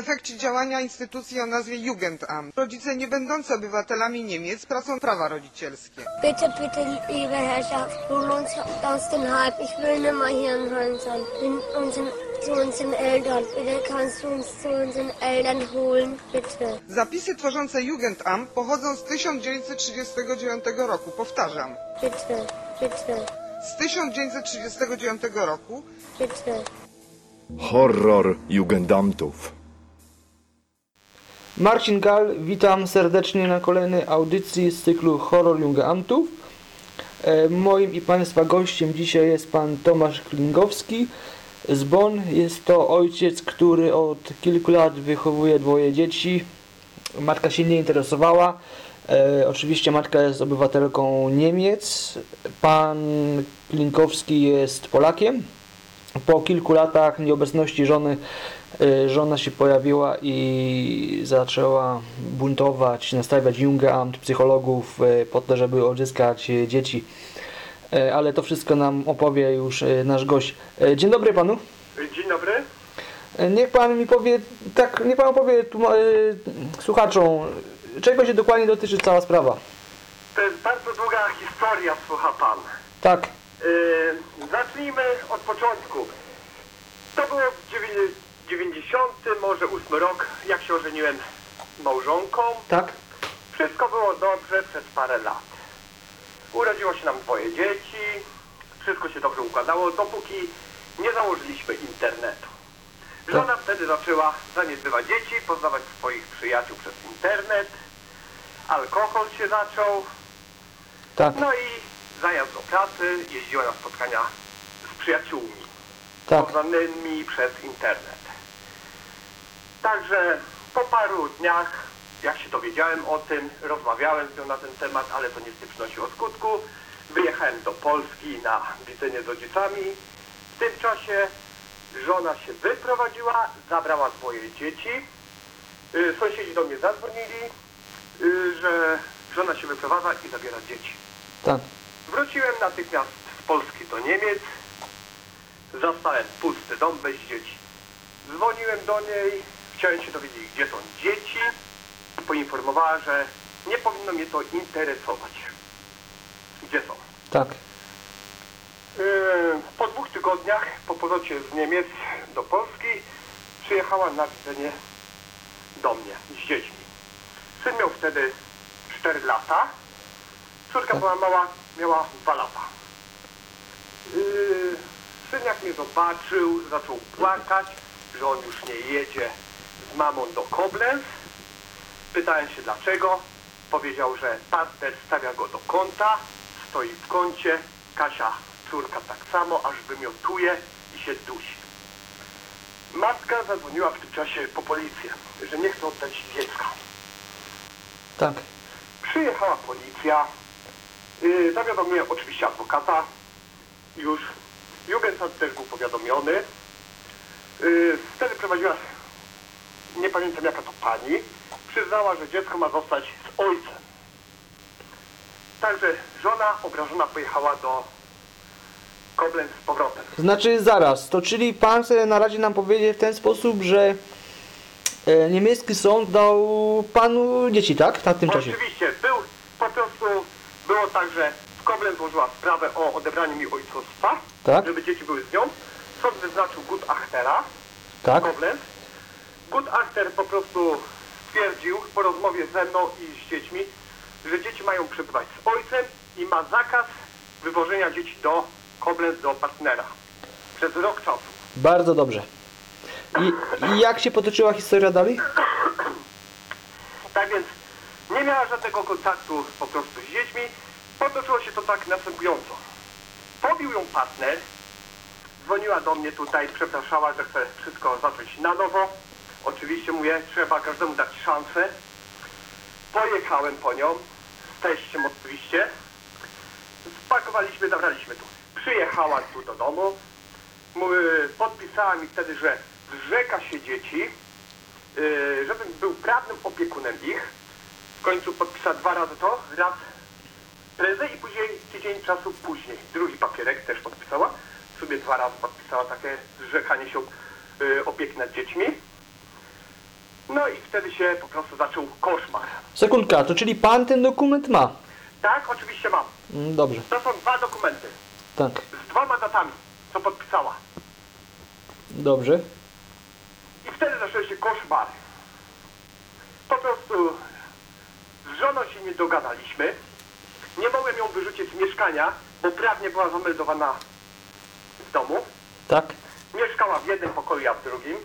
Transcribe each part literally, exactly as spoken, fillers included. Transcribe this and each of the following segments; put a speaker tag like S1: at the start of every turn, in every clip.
S1: efekcie działania instytucji o nazwie Jugendamt. Rodzice nie będący obywatelami Niemiec tracą prawa rodzicielskie.
S2: Bitte, bitte, liebe Herrschaft, hol uns aus den Hype. Ich will nicht mehr hier in Holland sein. Bin unseren, zu unseren Eltern. Bitte kannst du uns zu unseren Eltern holen, bitte.
S1: Zapisy tworzące Jugendamt pochodzą z tysiąc dziewięćset trzydziestego dziewiątego roku. Powtarzam.
S2: Bitte, bitte.
S1: Z tysiąc dziewięćset trzydziestego dziewiątego roku.
S2: Bitte.
S3: Horror Jugendamtów.
S4: Marcin Gal, witam serdecznie na kolejnej audycji z cyklu Horror Jugendamtów. E, moim i Państwa gościem dzisiaj jest Pan Tomasz Klingowski z Bonn. Jest to ojciec, który od kilku lat wychowuje dwoje dzieci. Matka się nie interesowała. E, oczywiście matka jest obywatelką Niemiec. Pan Klingowski jest Polakiem. Po kilku latach nieobecności żony żona się pojawiła i zaczęła buntować, nastawiać Jugendamt, psychologów po to, żeby odzyskać dzieci. Ale to wszystko nam opowie już nasz gość. Dzień dobry panu.
S5: Dzień dobry.
S4: Niech pan mi powie, tak, niech pan opowie tu, y, słuchaczom, czego się dokładnie dotyczy cała sprawa.
S5: To jest bardzo długa historia, słucha pan.
S4: Tak.
S5: Yy, zacznijmy od początku. To było dziewięćdziesiąty, może ósmy rok, jak się ożeniłem małżonką.
S4: Tak.
S5: Wszystko było dobrze przez parę lat. Urodziło się nam dwoje dzieci, wszystko się dobrze układało, dopóki nie założyliśmy internetu. Żona tak. wtedy zaczęła zaniedbywać dzieci, poznawać swoich przyjaciół przez internet, alkohol się zaczął.
S4: Tak.
S5: No i zajazd do pracy, jeździła na spotkania z przyjaciółmi,
S4: tak.
S5: poznanymi przez internet. Także po paru dniach, jak się dowiedziałem o tym, rozmawiałem z nią na ten temat, ale to niestety przynosiło skutku. Wyjechałem do Polski na widzenie z rodzicami. W tym czasie żona się wyprowadziła, zabrała swoje dzieci. Yy, sąsiedzi do mnie zadzwonili, yy, że żona się wyprowadza i zabiera dzieci.
S4: Tak.
S5: Wróciłem natychmiast z Polski do Niemiec. Zastałem pusty dom bez dzieci. Dzwoniłem do niej, chciałem się dowiedzieć, gdzie są dzieci. Poinformowała, że nie powinno mnie to interesować. Gdzie są?
S4: Tak.
S5: Yy, po dwóch tygodniach, po powrocie z Niemiec do Polski, przyjechała na widzenie do mnie z dziećmi. Syn miał wtedy cztery lata. Córka tak. była mała, miała dwa lata. Yy, syn jak mnie zobaczył, zaczął płakać, że on już nie jedzie z mamą do Koblenz. Pytałem się dlaczego. Powiedział, że partner stawia go do kąta, stoi w kącie, Kasia, córka tak samo, aż wymiotuje i się dusi. Matka zadzwoniła w tym czasie po policję, że nie chce oddać dziecka.
S4: Tak.
S5: Przyjechała policja, yy, zawiadomiłem oczywiście adwokata, już Jugendamt też był powiadomiony. Yy, wtedy prowadziła, nie pamiętam jaka to pani, przyznała, że dziecko ma zostać z ojcem. Także żona obrażona pojechała do Koblenz z powrotem.
S4: Znaczy zaraz, to czyli pan sobie na razie nam powiedzieć w ten sposób, że e, niemiecki sąd dał panu dzieci, tak? Na tym czasie.
S5: Oczywiście, był, po prostu było tak, że w Koblenz złożyła sprawę o odebraniu mi ojcostwa,
S4: tak?
S5: żeby dzieci były z nią. Sąd wyznaczył Gutachtera
S4: tak?
S5: w Koblenz. Gutachter po prostu stwierdził po rozmowie ze mną i z dziećmi, że dzieci mają przebywać z ojcem i ma zakaz wywożenia dzieci do Koblenz, do partnera przez rok czasu.
S4: Bardzo dobrze. I, i jak się potoczyła historia dalej?
S5: Tak więc nie miała żadnego kontaktu po prostu z dziećmi. Potoczyło się to tak następująco. Pobił ją partner, dzwoniła do mnie tutaj, przepraszała, że chce wszystko zacząć na nowo. Oczywiście mówię, trzeba każdemu dać szansę. Pojechałem po nią, z teściem oczywiście. Spakowaliśmy, zabraliśmy tu. Przyjechała tu do domu. Podpisała mi wtedy, że zrzeka się dzieci, żebym był prawnym opiekunem ich. W końcu podpisała dwa razy to, raz prezę i później tydzień czasu później. Drugi papierek też podpisała. Sobie dwa razy podpisała takie zrzekanie się opieki nad dziećmi. No i wtedy się po prostu zaczął koszmar.
S4: Sekundka, to czyli pan ten dokument ma?
S5: Tak, oczywiście mam.
S4: Mm, Dobrze,
S5: To są dwa dokumenty
S4: tak,
S5: z dwoma datami, co podpisała.
S4: dobrze.
S5: I wtedy zaczęły się koszmary. Po prostu z żoną się nie dogadaliśmy. Nie mogłem ją wyrzucić z mieszkania, bo prawnie była zameldowana w domu.
S4: Tak,
S5: Mieszkała w jednym pokoju, ja w drugim.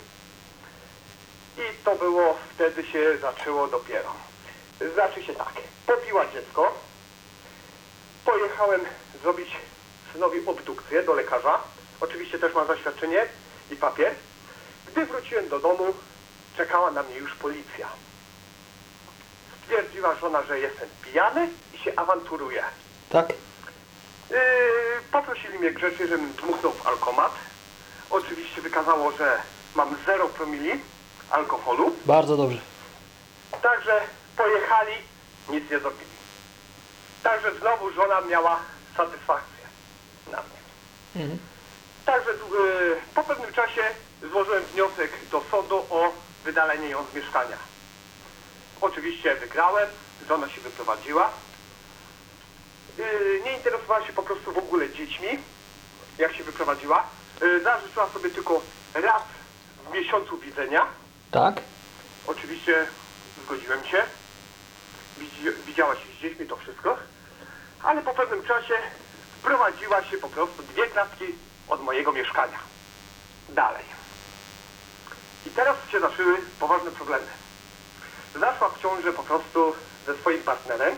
S5: I to było, wtedy się zaczęło dopiero. Znaczy się tak, popiła dziecko. Pojechałem zrobić synowi obdukcję do lekarza. Oczywiście też mam zaświadczenie i papier. Gdy wróciłem do domu, czekała na mnie już policja. Stwierdziła żona, że jestem pijany i się awanturuje.
S4: tak,
S5: Yy, poprosili mnie grzecznie, żebym dmuchnął w alkomat. Oczywiście wykazało, że mam zero promili alkoholu.
S4: bardzo dobrze.
S5: Także pojechali, nic nie zrobili. Także znowu żona miała satysfakcję na mnie.
S4: Mhm.
S5: Także yy, po pewnym czasie złożyłem wniosek do sądu o wydalenie ją z mieszkania. Oczywiście wygrałem, żona się wyprowadziła. Yy, nie interesowała się po prostu w ogóle dziećmi, jak się wyprowadziła. Yy, zażyczyła sobie tylko raz w miesiącu widzenia.
S4: Tak,
S5: Oczywiście zgodziłem się. Widzi, widziała się z dziećmi, to wszystko. Ale po pewnym czasie wprowadziła się po prostu dwie klatki od mojego mieszkania. Dalej. I teraz się zaczęły poważne problemy. Zaszła w ciążę po prostu ze swoim partnerem.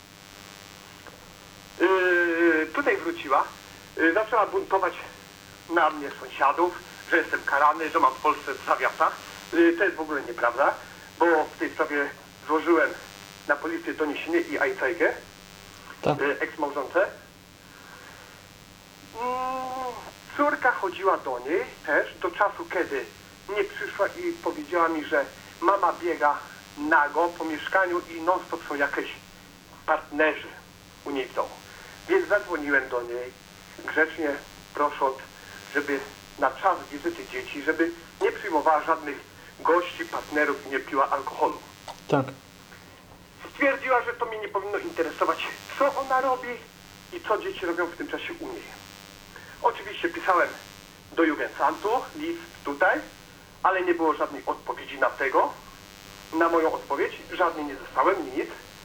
S5: Yy, tutaj wróciła. Yy, zaczęła buntować na mnie sąsiadów, że jestem karany, że mam w Polsce zawiata. Yy, to jest w ogóle nieprawda, bo w tej sprawie złożyłem na policję doniesienie i ajcajkę
S4: tak,
S5: yy, ex-małżonce. Mm, córka chodziła do niej też do czasu, kiedy nie przyszła i powiedziała mi, że mama biega nago po mieszkaniu i non stop są jakieś partnerzy u niej w domu. Więc zadzwoniłem do niej grzecznie prosząc, żeby na czas wizyty dzieci, żeby nie przyjmowała żadnych gości, partnerów i nie piła alkoholu.
S4: tak,
S5: Stwierdziła, że to mnie nie powinno interesować, co ona robi i co dzieci robią w tym czasie u niej. Oczywiście pisałem do Jugendamtu, list tutaj, ale nie było żadnej odpowiedzi na tego, na moją odpowiedź. Żadnej nie dostałem, nic.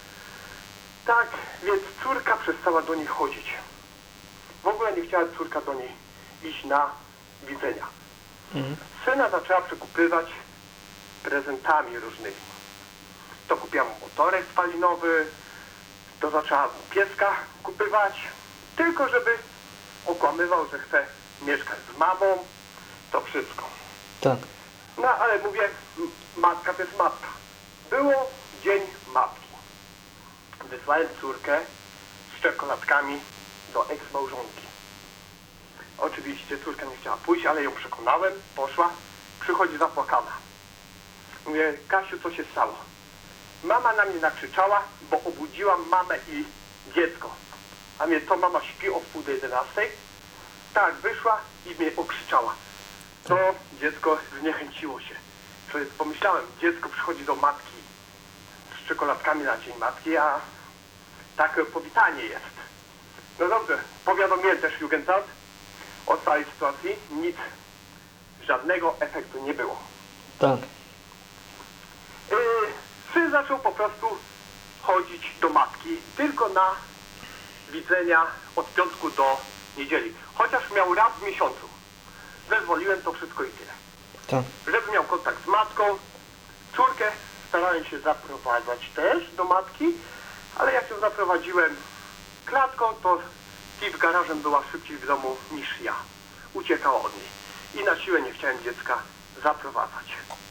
S5: Tak, więc córka przestała do niej chodzić. W ogóle nie chciała córka do niej iść na widzenia.
S4: mhm.
S5: Syna zaczęła przekupywać prezentami różnymi. To kupiłam motorek spalinowy, to zaczęła pieska kupywać, tylko żeby okłamywał, że chce mieszkać z mamą, to wszystko.
S4: tak,
S5: No ale mówię, m- matka to jest matka. Było dzień matki. Wysłałem córkę z czekoladkami do ex-małżonki. Oczywiście córka nie chciała pójść, ale ją przekonałem, poszła, przychodzi zapłakana. Mówię, Kasiu, co się stało? Mama na mnie nakrzyczała, bo obudziłam mamę i dziecko. A mnie to mama śpi o wpół do jedenastej? Tak, wyszła i mnie okrzyczała. To dziecko zniechęciło się. Czyli pomyślałem, dziecko przychodzi do matki z czekoladkami na dzień matki, a takie powitanie jest. No dobrze, powiadomiłem też Jugendamt o całej sytuacji. Nic, żadnego efektu nie było.
S4: tak,
S5: Yy, syn zaczął po prostu chodzić do matki tylko na widzenia od piątku do niedzieli. Chociaż miał raz w miesiącu. Zezwoliłem to wszystko i tyle.
S4: tak,
S5: Żeby miał kontakt z matką. Córkę starałem się zaprowadzać też do matki, ale jak ją zaprowadziłem klatką, to Steve garażem była szybciej w domu niż ja. Uciekała od niej. I na siłę nie chciałem dziecka zaprowadzać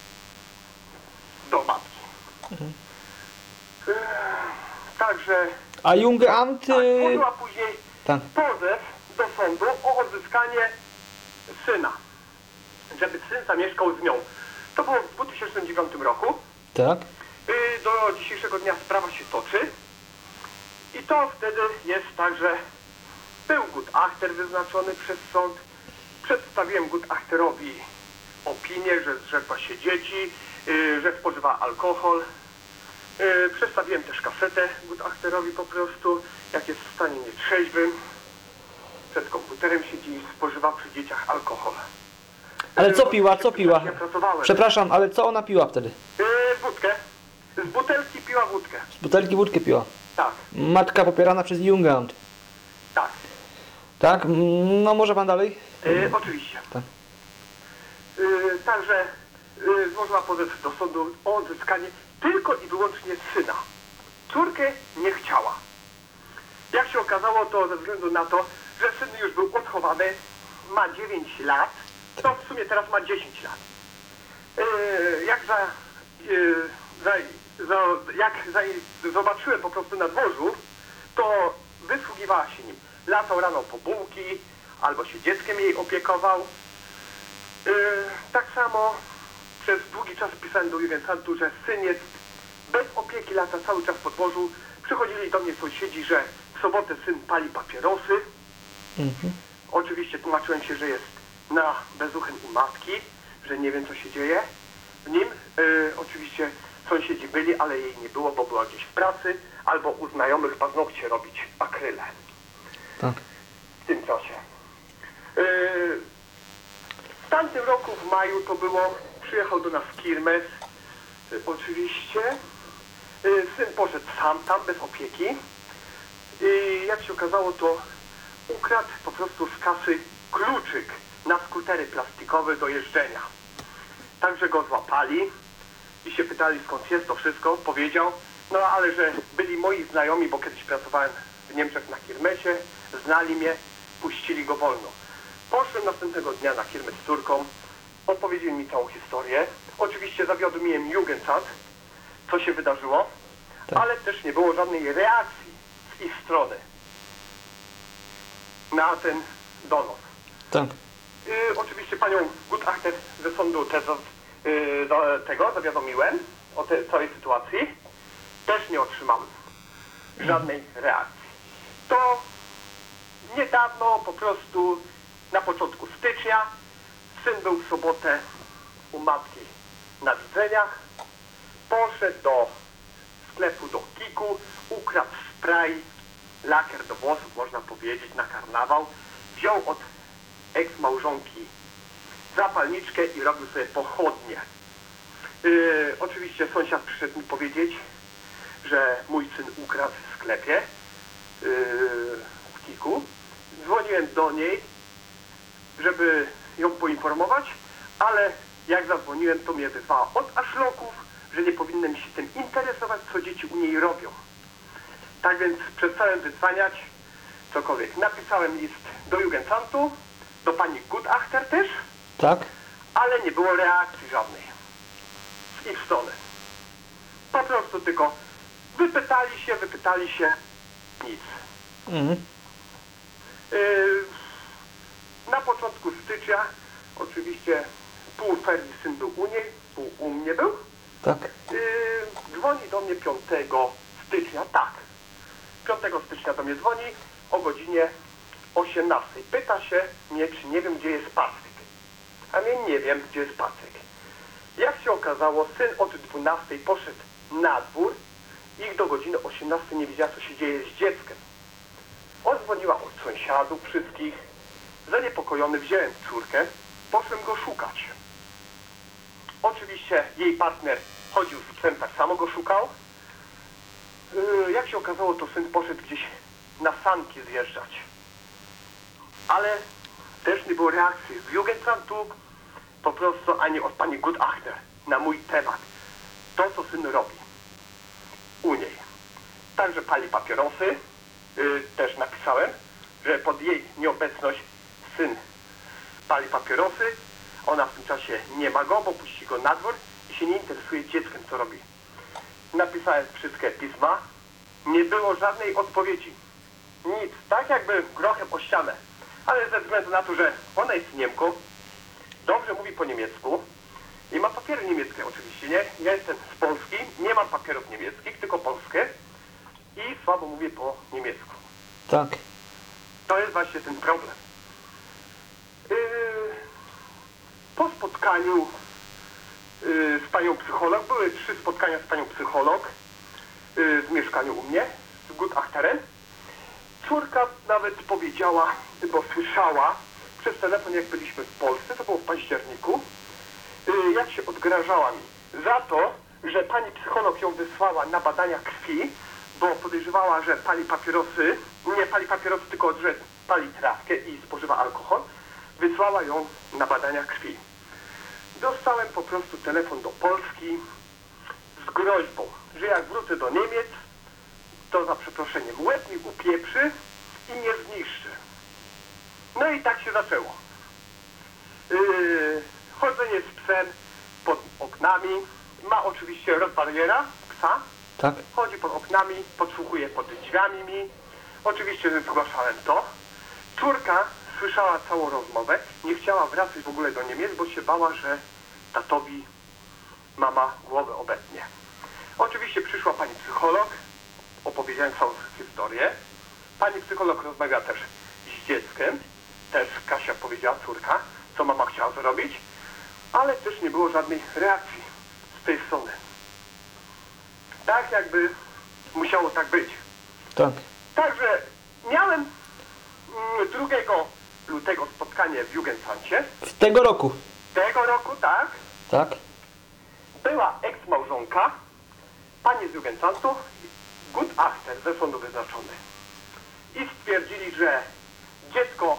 S5: do matki. Eee, Także
S4: a Jugendamt,
S5: tak,
S4: y,
S5: podjęła później
S4: tak,
S5: pozew do sądu o odzyskanie syna, żeby syn zamieszkał z nią. To było w dwa tysiące dziewiątym roku.
S4: tak,
S5: Yy, Do dzisiejszego dnia sprawa się toczy. I to wtedy jest tak, że był Gutachter wyznaczony przez sąd. Przedstawiłem Gutachterowi op- opinię, że zrzekła się dzieci, yy, że spożywa alkohol. Yy, przedstawiłem też kasetę Gutachterowi po prostu, jak jest w stanie nietrzeźwym. Przed komputerem siedzi i spożywa przy dzieciach alkohol.
S4: Ale co
S5: Yy,
S4: piła, co piła?
S5: Ja pracowałem.
S4: Przepraszam, ale co ona piła wtedy?
S5: Yy, wódkę. Z butelki piła wódkę.
S4: Z butelki wódkę piła.
S5: Tak,
S4: Matka popierana przez Jugendamt.
S5: tak.
S4: Tak? Mm, No może pan dalej?
S5: Yy, oczywiście.
S4: Tak.
S5: Yy, także yy, złożyła pozew do sądu o odzyskanie tylko i wyłącznie syna. Córkę nie chciała. Jak się okazało, to ze względu na to, że syn już był odchowany, ma dziewięć lat, to w sumie teraz ma dziesięć lat. Yy, jak za, yy, za, za, jak za, zobaczyłem po prostu na dworzu, to wysługiwała się nim. Latał rano po bułki, albo się dzieckiem jej opiekował. Yy, tak samo przez długi czas pisałem do Jugendamtu, że syn jest bez opieki, lata cały czas po dworzu. Przychodzili do mnie sąsiedzi, że w sobotę syn pali papierosy.
S4: Mhm.
S5: Oczywiście tłumaczyłem się, że jest na bezuchem u matki, że nie wiem co się dzieje w nim. Yy, oczywiście sąsiedzi byli, ale jej nie było, bo była gdzieś w pracy, albo u znajomych paznokcie robić akryle
S4: Tak.
S5: w tym czasie. Yy, w tamtym roku w maju to było, przyjechał do nas Kirmes, yy, oczywiście. Yy, syn poszedł sam tam, bez opieki. I jak się okazało, to ukradł po prostu z kasy kluczyk na skutery plastikowe do jeżdżenia. Także go złapali i się pytali, skąd jest to wszystko. Powiedział, no ale że byli moi znajomi, bo kiedyś pracowałem w Niemczech na Kirmesie, znali mnie, puścili go wolno. Poszłem następnego dnia na Kirmes z córką, opowiedzieli mi całą historię. Oczywiście zawiadomiłem Jugendamt, co się wydarzyło,
S4: Tak.
S5: ale też nie było żadnej reakcji z ich strony na ten donos.
S4: Tak.
S5: Yy, oczywiście panią Gutachter ze sądu też yy, do tego zawiadomiłem o tej całej sytuacji. Też nie otrzymałem żadnej reakcji. To niedawno, po prostu na początku stycznia, syn był w sobotę u matki na widzeniach. Poszedł do sklepu, do Kiku, ukradł spray, lakier do włosów, można powiedzieć, na karnawał. Wziął od eks-małżonki zapalniczkę i robił sobie pochodnie. Yy, oczywiście sąsiad przyszedł mi powiedzieć, że mój syn ukradł w sklepie yy, w Kiku. Dzwoniłem do niej, żeby ją poinformować, ale jak zadzwoniłem, to mnie wyzwała od aszloków, że nie powinienem się tym interesować, co dzieci u niej robią. Tak więc przestałem wyzwaniać cokolwiek. Napisałem list do Jugendamtu, do pani Gutachter też,
S4: Tak?
S5: ale nie było reakcji żadnej z ich strony. Po prostu tylko wypytali się, wypytali się, nic.
S4: Mhm.
S5: Yy, na początku stycznia, oczywiście pół ferii syn był u niej, pół u mnie był.
S4: Tak.
S5: Yy, dzwoni do mnie piątego stycznia, tak. piątego stycznia do mnie dzwoni o godzinie osiemnastej. Pyta się mnie, czy nie wiem, gdzie jest Patryk. A mnie nie wiem, gdzie jest Patryk. Jak się okazało, syn od dwunastej poszedł na dwór i do godziny osiemnastej nie wiedziała, co się dzieje z dzieckiem. Odzwoniła od sąsiadów wszystkich. Zaniepokojony wziąłem córkę, poszłem go szukać. Oczywiście jej partner chodził z psem, tak samo go szukał. Yy, jak się okazało, to syn poszedł gdzieś na sanki zjeżdżać. Ale też nie było reakcji z Jugendamtu, po prostu ani od pani Gutachter na mój temat. To, co syn robi u niej. Także pali papierosy. Yy, też napisałem, że pod jej nieobecność syn pali papierosy. Ona w tym czasie nie ma go, bo puści go na dwór i się nie interesuje dzieckiem, co robi. Napisałem wszystkie pisma. Nie było żadnej odpowiedzi. Nic. Tak jakby grochem o ścianę. Ale ze względu na to, że ona jest Niemką, dobrze mówi po niemiecku i ma papiery niemieckie oczywiście, nie? Ja jestem z Polski, nie mam papierów niemieckich, tylko polskie i słabo mówię po niemiecku.
S4: Tak.
S5: To jest właśnie ten problem. Yy, po spotkaniu y, z panią psycholog, były trzy spotkania z panią psycholog y, w mieszkaniu u mnie, z Gutachteren. Córka nawet powiedziała, bo słyszała przez telefon, jak byliśmy w Polsce, to było w październiku, y, jak się odgrażała mi za to, że pani psycholog ją wysłała na badania krwi, bo podejrzewała, że pali papierosy, nie pali papierosy, tylko że pali trawkę i spożywa alkohol. Wysłała ją na badania krwi. Dostałem po prostu telefon do Polski z groźbą, że jak wrócę do Niemiec, to za przeproszeniem łeb mi upieprzy i mnie zniszczy. No i tak się zaczęło. Yy, chodzenie z psem pod oknami. Ma oczywiście rozbariera psa.
S4: Tak.
S5: Chodzi pod oknami, podsłuchuje pod drzwiami mi. Oczywiście zgłaszałem to. Córka słyszała całą rozmowę. Nie chciała wracać w ogóle do Niemiec, bo się bała, że tatowi mama głowę obetnie. Oczywiście przyszła pani psycholog. Opowiedziałem całą historię. Pani psycholog rozmawia też z dzieckiem. Też Kasia powiedziała, córka, co mama chciała zrobić. Ale też nie było żadnej reakcji z tej strony. Tak jakby musiało tak być.
S4: Tak.
S5: Także miałem mm, drugiego lutego spotkanie w Jugendamcie.
S4: W tego roku.
S5: Tego roku, tak.
S4: Tak.
S5: Była eks-małżonka, pani z Jugendamtu, Gutachter ze sądu wyznaczony. I stwierdzili, że dziecko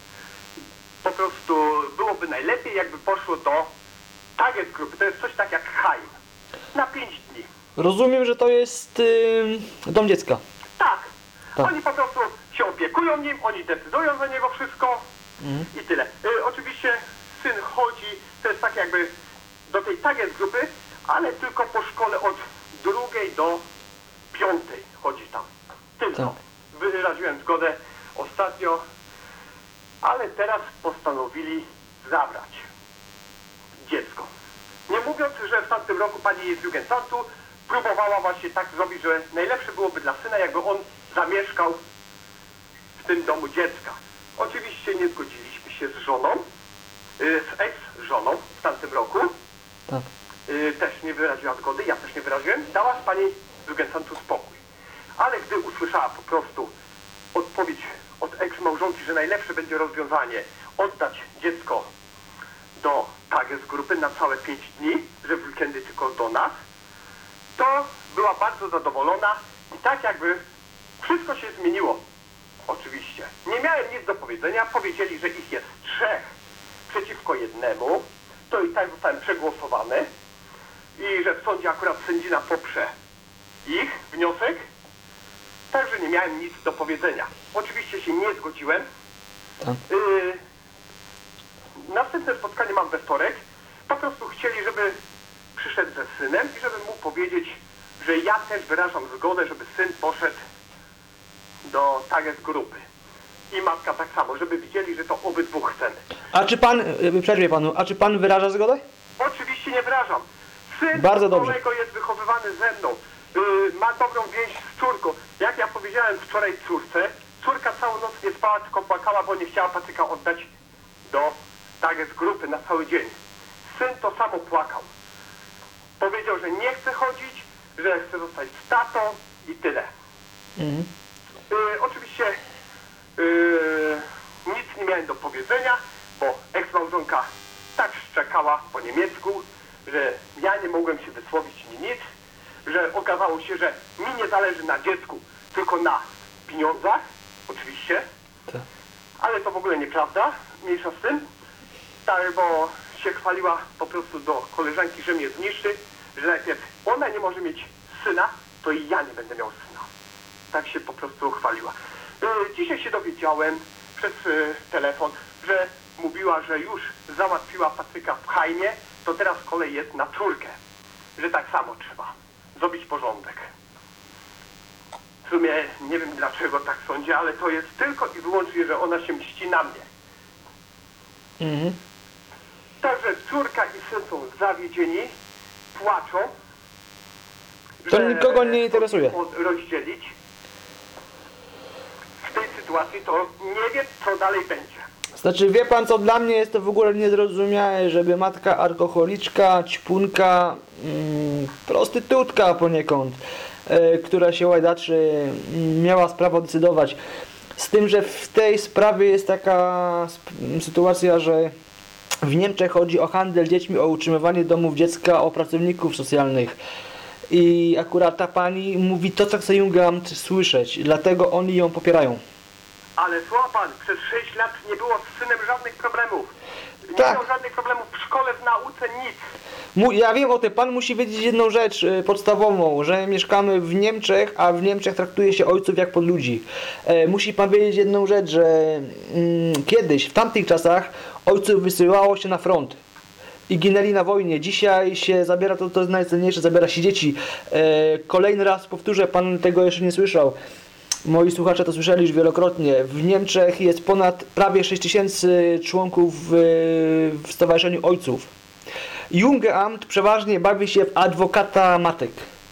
S5: po prostu byłoby najlepiej, jakby poszło do target grupy. To jest coś tak jak Heim. Na pięć dni.
S4: Rozumiem, że to jest yy, dom dziecka.
S5: Tak.
S4: Tak.
S5: Oni po prostu się opiekują nim, oni decydują za niego wszystko
S4: Mhm.
S5: i tyle. Y, oczywiście syn chodzi, to jest tak jakby do tej target grupy, ale tylko po szkole od drugiej do piątej chodzi tam. Tylko.
S4: Tak.
S5: Wyraziłem zgodę ostatnio, ale teraz postanowili zabrać dziecko. Nie mówiąc, że w tamtym roku pani z Jugendamtu próbowała właśnie tak zrobić, że najlepsze byłoby dla syna, jakby on zamieszkał w tym domu dziecka. Oczywiście nie zgodziliśmy się z żoną, y, z ex-żoną w tamtym roku.
S4: Tak.
S5: Y, też nie wyraziła zgody, ja też nie wyraziłem. Dała z pani z Jugendamtu spokój. Ale gdy usłyszała po prostu odpowiedź od eks-małżonki, że najlepsze będzie rozwiązanie oddać dziecko do target grupy na całe pięć dni, że w weekendy tylko do nas, to była bardzo zadowolona i tak jakby wszystko się zmieniło. Oczywiście. Nie miałem nic do powiedzenia. Powiedzieli, że ich jest trzech przeciwko jednemu. To i tak zostałem przegłosowany. I że w sądzie akurat sędzina poprze ich wniosek. Także nie miałem nic do powiedzenia. Oczywiście się nie zgodziłem.
S4: Tak.
S5: Yy, następne spotkanie mam we wtorek. Po prostu chcieli, żeby przyszedł ze synem i żeby mu powiedzieć, że ja też wyrażam zgodę, żeby syn poszedł do target grupy. I matka tak samo, żeby widzieli, że to obydwu chcemy.
S4: A czy pan, yy, przerwie panu, a czy pan wyraża zgodę?
S5: Oczywiście nie wyrażam. Syn
S4: Bardzo dobrze.
S5: kolego jest wychowywany ze mną. Yy, ma dobrą więź z córką. Jak ja powiedziałem wczoraj córce, córka całą noc nie spała, tylko płakała, bo nie chciała Patryka oddać do target grupy na cały dzień. Syn to samo płakał. Powiedział, że nie chce chodzić, że chce zostać z tatą i tyle.
S4: Mhm.
S5: Yy, oczywiście yy, nic nie miałem do powiedzenia, bo eks-małżonka tak szczekała po niemiecku, że ja nie mogłem się wysłowić ni nic, że okazało się, że mi nie zależy na dziecku, tylko na pieniądzach, oczywiście,
S4: Tak.
S5: ale to w ogóle nieprawda, mniejsza z tym, tak, bo się chwaliła po prostu do koleżanki, że mnie zniszczy, że najpierw ona nie może mieć syna, to i ja nie będę miał syna. Tak się po prostu chwaliła. Yy, dzisiaj się dowiedziałem przez yy, telefon, że mówiła, że już załatwiła Patryka w Heimie, to teraz kolej jest na córkę. Że tak samo trzeba zrobić porządek. W sumie nie wiem dlaczego tak sądzi, ale to jest tylko i wyłącznie, że ona się mści na mnie.
S4: Mhm.
S5: Także córka i syn są zawiedzieni, płaczą.
S4: To
S5: że
S4: nikogo nie interesuje.
S5: od- rozdzielić. W tej sytuacji to nie wiem, co dalej będzie.
S4: Znaczy, wie pan co, dla mnie jest to w ogóle niezrozumiałe, żeby matka alkoholiczka, ćpunka, mm, prostytutka poniekąd, e, która się łajdaczy, m, miała prawo decydować. Z tym, że w tej sprawie jest taka sp- sytuacja, że w Niemczech chodzi o handel dziećmi, o utrzymywanie domów dziecka, o pracowników socjalnych. I akurat ta pani mówi to, co chce Jugendamt słyszeć, dlatego oni ją popierają.
S5: Ale słucha pan, przez sześć lat nie było z synem żadnych problemów. Nie
S4: Tak.
S5: miał żadnych problemów w szkole, w nauce, nic.
S4: Mu- Ja wiem o tym, pan musi wiedzieć jedną rzecz y, podstawową, że mieszkamy w Niemczech, a w Niemczech traktuje się ojców jak podludzi. E, musi pan wiedzieć jedną rzecz, że mm, kiedyś, w tamtych czasach, ojców wysyłało się na front i ginęli na wojnie. Dzisiaj się zabiera, to, to jest najcenniejsze, zabiera się dzieci. E, kolejny raz powtórzę, pan tego jeszcze nie słyszał. Moi słuchacze to słyszeli już wielokrotnie. W Niemczech jest ponad prawie sześć tysięcy członków w, w Stowarzyszeniu Ojców. Jugendamt przeważnie bawi się w adwokata matek.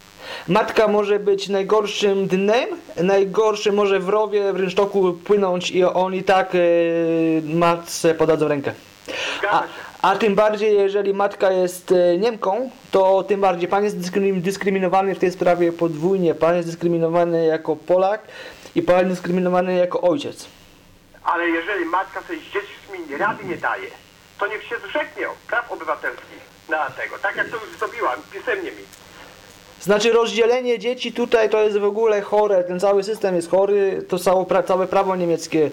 S4: Matka może być najgorszym dnem, najgorszy może w rowie, w rynsztoku płynąć i on i tak yy, matce podadzą rękę. A, a tym bardziej, jeżeli matka jest e, Niemką, to tym bardziej pan jest dyskrymin- dyskryminowany w tej sprawie podwójnie. Pan jest dyskryminowany jako Polak i pan jest dyskryminowany jako ojciec.
S5: Ale jeżeli matka sobie z dziećmi rady nie daje, to niech się zrzeknie praw obywatelskich na tego. Tak jak to już zrobiłam, pisemnie mi.
S4: Znaczy rozdzielenie dzieci tutaj to jest w ogóle chore, ten cały system jest chory, to całe, pra- całe prawo niemieckie,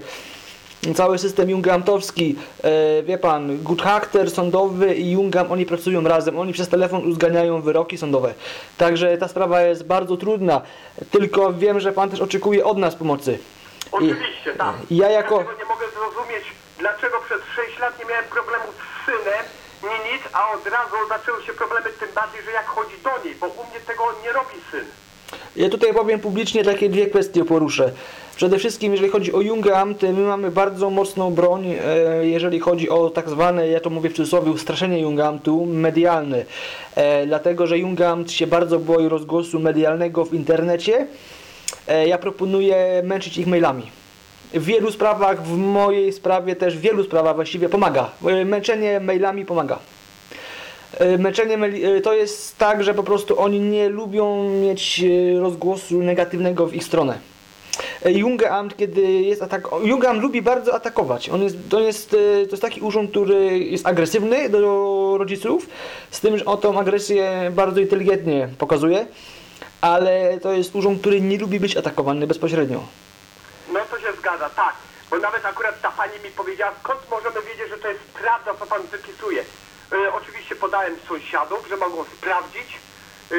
S4: cały system jugendamtowski, e, wie pan, Gutachter sądowy i Jugendamt, oni pracują razem, oni przez telefon uzgadniają wyroki sądowe. Także ta sprawa jest bardzo trudna, tylko wiem, że pan też oczekuje od nas pomocy.
S5: Oczywiście, tak.
S4: I ja jako...
S5: Dlatego nie mogę zrozumieć, dlaczego przez sześć lat nie miałem problemu z synem, nie nic, a od razu zaczęły się problemy, tym bardziej, że jak chodzi do niej, bo u mnie tego nie robi syn.
S4: Ja tutaj powiem publicznie takie dwie kwestie poruszę. Przede wszystkim, jeżeli chodzi o Jugendamt, my mamy bardzo mocną broń, e, jeżeli chodzi o tak zwane, ja to mówię w cudzysłowie, straszenie Jugendamtu, medialne. E, dlatego, że Jugendamt się bardzo boi rozgłosu medialnego w internecie. E, ja proponuję męczyć ich mailami. W wielu sprawach, w mojej sprawie też w wielu sprawach właściwie pomaga. E, męczenie mailami pomaga. Męczenie to jest tak, że po prostu oni nie lubią mieć rozgłosu negatywnego w ich stronę. Jugendamt, kiedy jest atak... Jugendamt lubi bardzo atakować. On jest, to, jest, to jest taki urząd, który jest agresywny do rodziców, z tym, że on tą agresję bardzo inteligentnie pokazuje, ale to jest urząd, który nie lubi być atakowany bezpośrednio.
S5: No to się zgadza, tak. Bo nawet akurat ta pani mi powiedziała, skąd możemy wiedzieć, że to jest prawda, co pan wypisuje. E, oczywiście podałem sąsiadów, że mogą sprawdzić, e,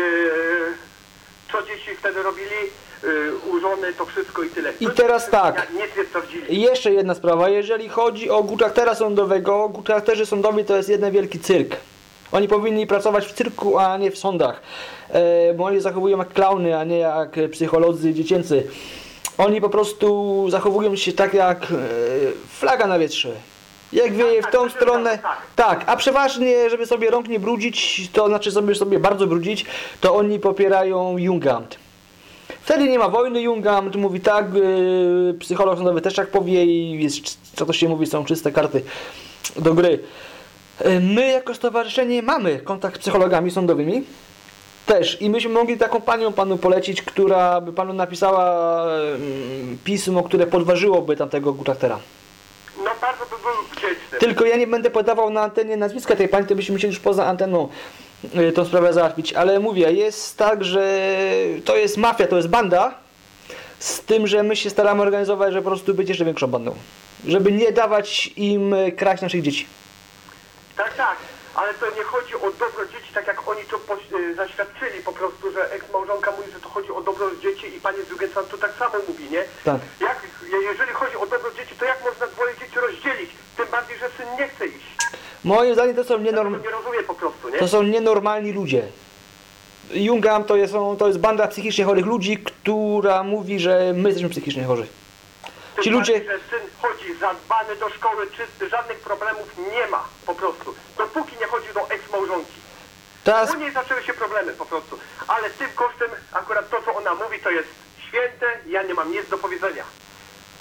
S5: co dzieci wtedy robili, e, u żony, to wszystko i tyle.
S4: I teraz tak.
S5: Nic nie sprawdzili.
S4: I jeszcze jedna sprawa, jeżeli chodzi o Gutachtera sądowego, Gutachterzy sądowi to jest jeden wielki cyrk. Oni powinni pracować w cyrku, a nie w sądach, e, bo oni zachowują jak klauny, a nie jak psycholodzy dziecięcy. Oni po prostu zachowują się tak jak e, flaga na wietrze. Jak wieje w tą stronę, tak, a przeważnie, żeby sobie rąk nie brudzić, to znaczy sobie sobie bardzo brudzić, to oni popierają Jugendamt. Wtedy nie ma wojny, Jugendamt mówi tak, yy, psycholog sądowy też tak powie i jest, co to się mówi, są czyste karty do gry. Yy, my jako stowarzyszenie mamy kontakt z psychologami sądowymi, też i myśmy mogli taką panią panu polecić, która by panu napisała yy, pismo, które podważyłoby tamtego Gutachtera.
S5: No bardzo by był wdzięczny.
S4: Tylko ja nie będę podawał na antenie nazwiska tej pani, to byśmy musieli już poza anteną y, tą sprawę załatwić. Ale mówię, jest tak, że to jest mafia, to jest banda, z tym, że my się staramy organizować, że po prostu być jeszcze większą bandą. Żeby nie dawać im kraść naszych dzieci.
S5: Tak, tak, ale to nie chodzi o dobro dzieci, tak jak oni to poś- y, zaświadczyli po prostu, że eks-małżonka mówi, że to chodzi o dobro dzieci i pani z Jugendamtu tak samo mówi, nie?
S4: Tak.
S5: Jak, jeżeli chodzi o dobro dzieci, to jak można dwoje dzieci rozdzielić? Tym bardziej, że syn nie chce iść.
S4: Moim zdaniem to są,
S5: Ja
S4: nienorm...
S5: tego nie rozumiem po prostu, nie?
S4: to są nienormalni ludzie. Jugendamt to jest, to jest banda psychicznie chorych ludzi, która mówi, że my jesteśmy psychicznie chorzy.
S5: Tym
S4: Ci ludzie...
S5: bardziej, że syn chodzi zadbany do szkoły, czysty, żadnych problemów nie ma po prostu. Dopóki nie chodzi do eks-małżonki.
S4: Teraz...
S5: U niej zaczęły się problemy po prostu. Ale tym kosztem akurat to, co ona mówi, to jest święte, ja nie mam nic do powiedzenia.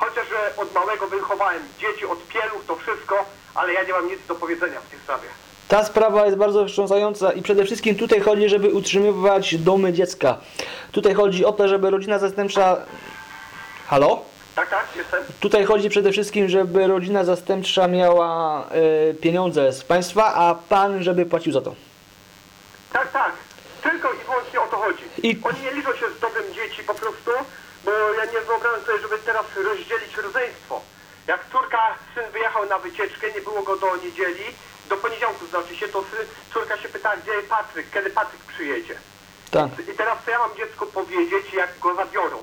S5: Chociaż że od małego wychowałem dzieci od pieluch, to wszystko, ale ja nie mam nic do powiedzenia w tej sprawie.
S4: Ta sprawa jest bardzo wstrząsająca i przede wszystkim tutaj chodzi, żeby utrzymywać domy dziecka. Tutaj chodzi o to, żeby rodzina zastępcza... Halo?
S5: Tak, tak, jestem.
S4: Tutaj chodzi przede wszystkim, żeby rodzina zastępcza miała e, pieniądze z państwa, a pan, żeby płacił za to.
S5: Tak, tak. Tylko i wyłącznie o to chodzi.
S4: I-
S5: Oni nie liczą się z dobrem dzieci po prostu, bo ja nie wyobrażam sobie, żeby teraz rozdzielić rodzeństwo. Jak córka, syn wyjechał na wycieczkę, nie było go do niedzieli, do poniedziałku znaczy się, to syn, córka się pyta, gdzie jest Patryk, kiedy Patryk przyjedzie.
S4: Tak.
S5: I teraz co ja mam dziecku powiedzieć, jak go zabiorą?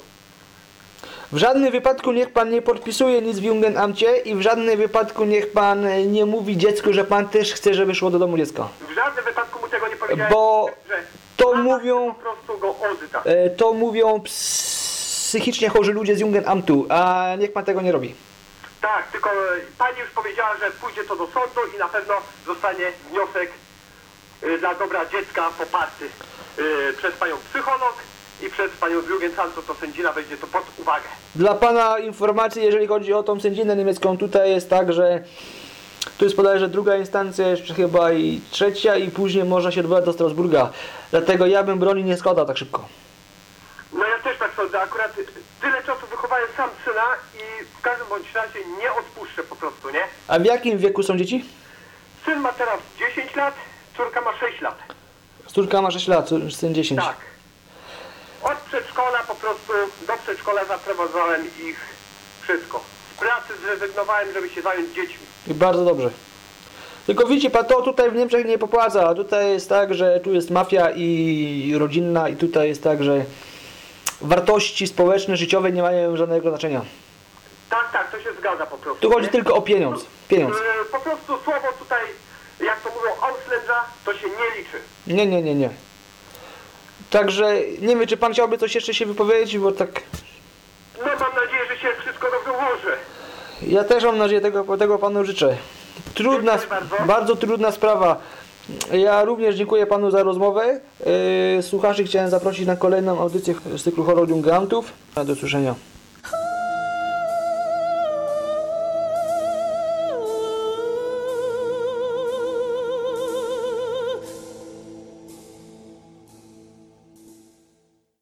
S4: W żadnym wypadku niech pan nie podpisuje nic w Jugendamcie i w żadnym wypadku niech pan e, nie mówi dziecku, że pan też chce, żeby szło do domu dziecka.
S5: W żadnym wypadku mu tego nie powiedziałem,
S4: Bo
S5: że
S4: to
S5: mama
S4: mówią-
S5: po prostu go odda.
S4: E, to mówią psychicznie chorzy ludzie z Jugendamtu, a niech pan tego nie robi.
S5: Tak, tylko e, pani już powiedziała, że pójdzie to do sądu i na pewno zostanie wniosek e, dla dobra dziecka poparty e, przez panią psycholog i przez panią z Jugendamtu, to sędzina weźmie to pod uwagę.
S4: Dla pana informacji, jeżeli chodzi o tą sędzinę niemiecką, tutaj jest tak, że tu jest bodajże druga instancja, jeszcze chyba i trzecia i później można się odwołać do Strasburga. Dlatego ja bym broni nie składał tak szybko.
S5: No ja też tak sądzę, akurat tyle czasu wychowałem sam syna i w każdym bądź razie nie odpuszczę po prostu, nie?
S4: A w jakim wieku są dzieci?
S5: Syn ma teraz dziesięć lat, córka ma sześć lat.
S4: Córka ma sześć lat, syn dziesięć.
S5: Tak. Od przedszkola po prostu do przedszkola zaprowadzałem ich wszystko. Z pracy zrezygnowałem, żeby się zająć dziećmi.
S4: I bardzo dobrze. Tylko widzicie pan, to tutaj w Niemczech nie popłaca, a tutaj jest tak, że tu jest mafia i rodzinna i tutaj jest tak, że wartości społeczne, życiowe nie mają żadnego znaczenia.
S5: Tak, tak, to się zgadza po prostu.
S4: Tu chodzi
S5: nie?
S4: tylko o pieniądz. Pieniądz.
S5: Yy, Po prostu słowo tutaj, jak to mówią, Ausländer, to się nie liczy.
S4: Nie, nie, nie, nie. Także nie wiem, czy pan chciałby coś jeszcze się wypowiedzieć, bo tak...
S5: No mam nadzieję, że się wszystko dobrze ułoży.
S4: Ja też mam nadzieję, tego, tego panu życzę. Trudna,
S5: Dziękuję bardzo.
S4: bardzo trudna sprawa. Ja również dziękuję panu za rozmowę. Yy, Słuchaczy chciałem zaprosić na kolejną audycję z cyklu Horror Jugendamtów. Do usłyszenia.